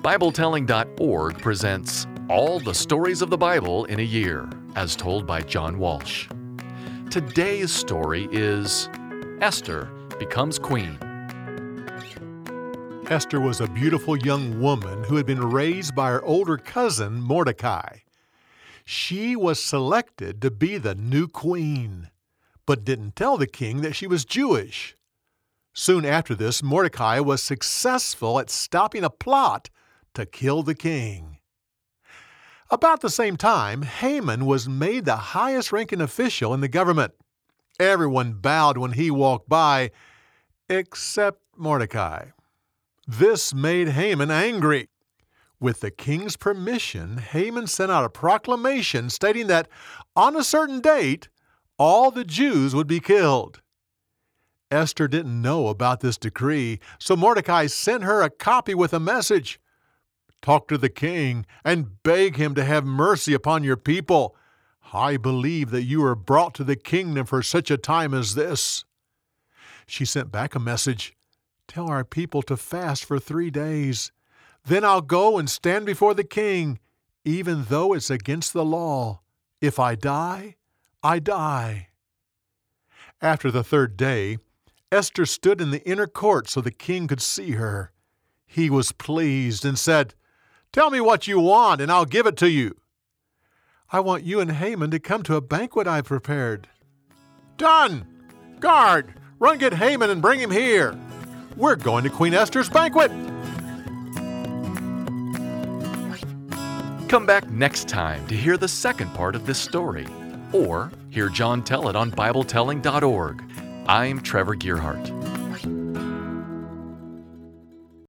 BibleTelling.org presents All the Stories of the Bible in a Year, as told by John Walsh. Today's story is Esther Becomes Queen. Esther was a beautiful young woman who had been raised by her older cousin, Mordecai. She was selected to be the new queen, but didn't tell the king that she was Jewish. Soon after this, Mordecai was successful at stopping a plot to kill the king. About the same time, Haman was made the highest-ranking official in the government. Everyone bowed when he walked by, except Mordecai. This made Haman angry. With the king's permission, Haman sent out a proclamation stating that on a certain date, all the Jews would be killed. Esther didn't know about this decree, so Mordecai sent her a copy with a message. Talk to the king and beg him to have mercy upon your people. I believe that you were brought to the kingdom for such a time as this. She sent back a message. Tell our people to fast for 3 days. Then I'll go and stand before the king, even though it's against the law. If I die, I die. After the 3rd day, Esther stood in the inner court so the king could see her. He was pleased and said, Tell me what you want, and I'll give it to you. I want you and Haman to come to a banquet I've prepared. Done! Guard, run get Haman and bring him here. We're going to Queen Esther's banquet. Come back next time to hear the second part of this story, or hear John tell it on BibleTelling.org. I'm Trevor Gearhart.